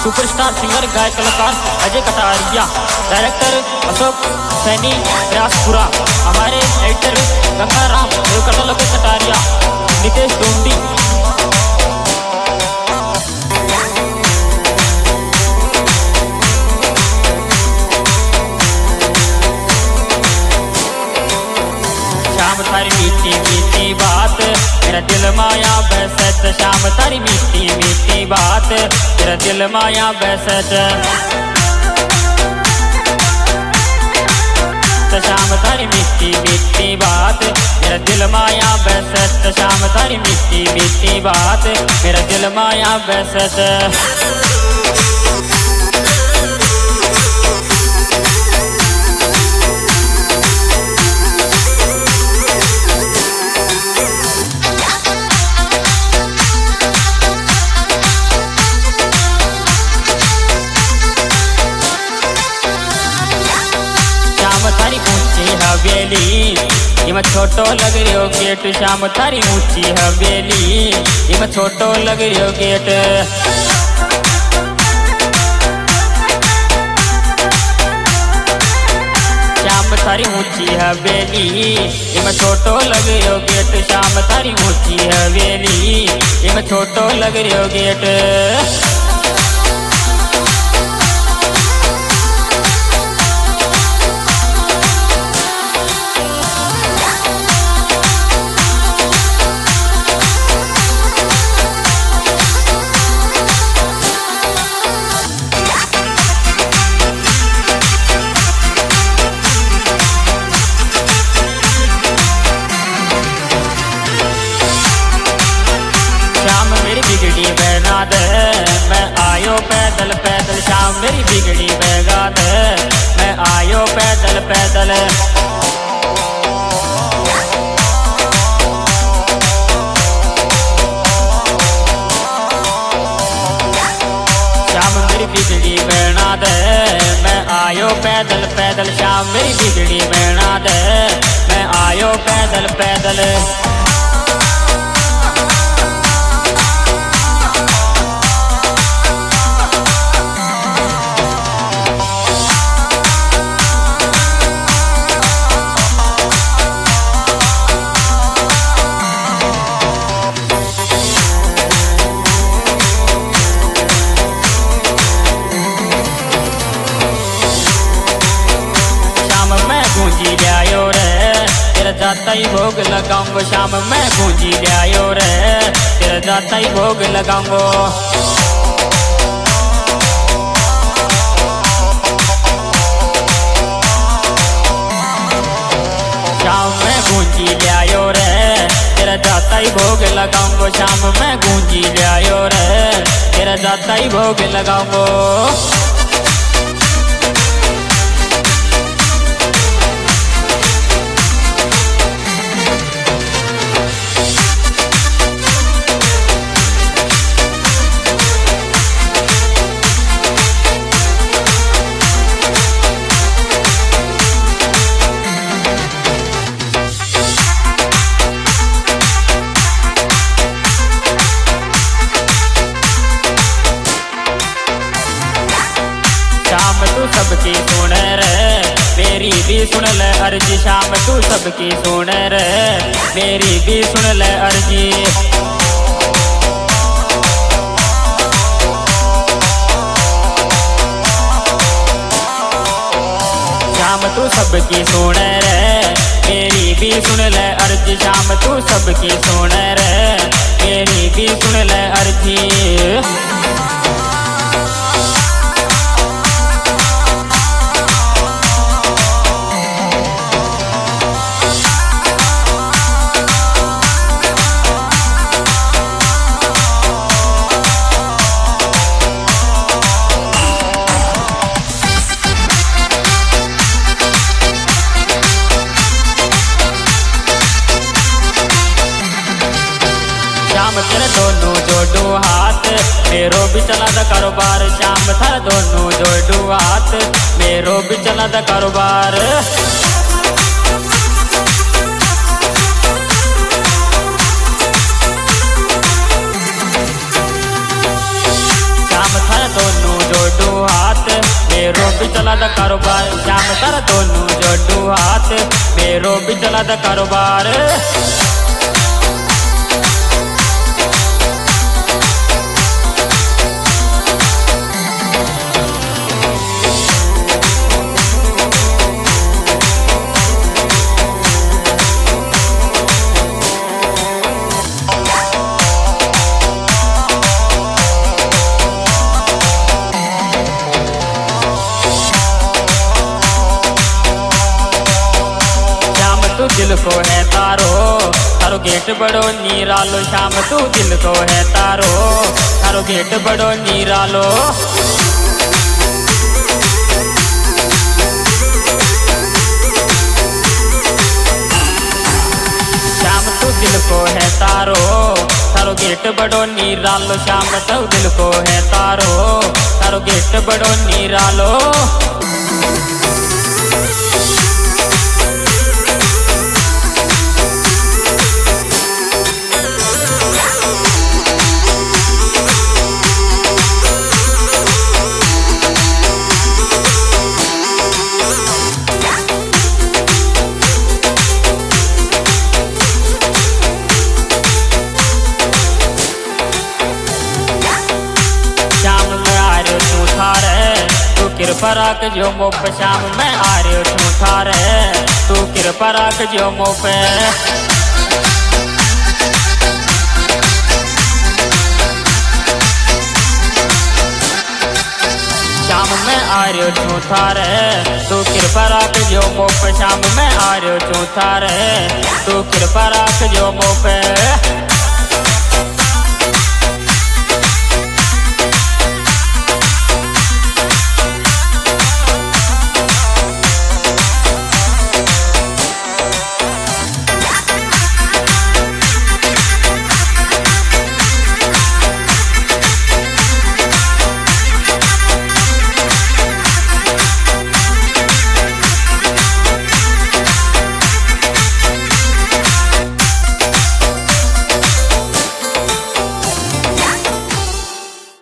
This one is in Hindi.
सुपरस्टार सिंगर गाय कलाकार अजय कटारिया, डायरेक्टर अशोक सैनी प्रयासपुरा, हमारे एडिटर गंगाराम कटारिया, नितेश डोंडी। शाम थारी मीठी मीठी बात मेरा दिल माया बसत, शाम थारी मीठी मीठी बात मेरा दिल माया बसत, शाम थारी मीठी मीठी बात मेरा दिल माया बसत, शाम थारी मीठी मीठी बात मेरा दिल माया बसत। थारी ऊंची हवेली इम छोटो लग रहो गेट, शाम थारी ऊंची हवेली इम छोटो लग रहो गेट, शाम थारी ऊंची हवेली इम छोटो लग रहो गेट, शाम थारी ऊंची हवेली इम छोटो लग रहो गेट। बिगड़ी बना दे मैं आयो पैदल पैदल, शाम मेरी बिगड़ी बगा दे मैं आयो पैदल पैदल, शाम मेरी बिगड़ी बना दे मैं आयो पैदल पैदल, शाम मेरी बिगड़ी बना दे मैं आयो पैदल पैदल। गूंजी लियायो रे तेरा जाता ही भोग लगाऊंगो, शाम मैं गूंजी लियायो रे तेरा जाता ही भोग लगाऊंगो, शाम मैं गूंजी लियायो रे तेरा जाता ही भोग लगाऊंगो, शाम मैं गूंजी लियायो रे तेरा जाता ही भोग लगाऊंगो। शाम तू सबकी सुन रे मेरी भी सुन ले अर्जी, शाम तू सबकी सुन रे मेरी भी सुन ले अर्जी, शाम तू सबकी सुन रे मेरी भी सुन ले अर्जी, शाम तू सबकी सुन रे मेरी भी सुन ले अर्जी। शाम तेरे दोनों जोड़ू हाथ मेरो भी चला दा कारोबार, शाम थारे दोनों जोड़ू हाथ मेरो भी चला दा कारोबार, शाम थारे दोनों भी चला द कारोबार, श्याम तारा दोनों जोड़ू हाथ, मेरो भी चला द कारोबार। तू दिल को है तारो, थारो गेट बड़ो नीरालो, श्याम तू दिल को है तारो, थारो गेट बड़ो नीरालो। श्याम तू दिल को है तारो, थारो गेट बड़ो नीरालो, श्याम तू दिल को है तारो, थारो गेट बड़ो नीरालो। तू कृपा रख जो मो पे, श्याम मैं आ रही हूँ थारे, तू कृपा रख जो मो पे। श्याम मैं आ रही हूँ थारे, तू कृपा रख जो मो पे, श्याम मैं आ रही हूँ थारे, तू कृपा रख जो मो पे।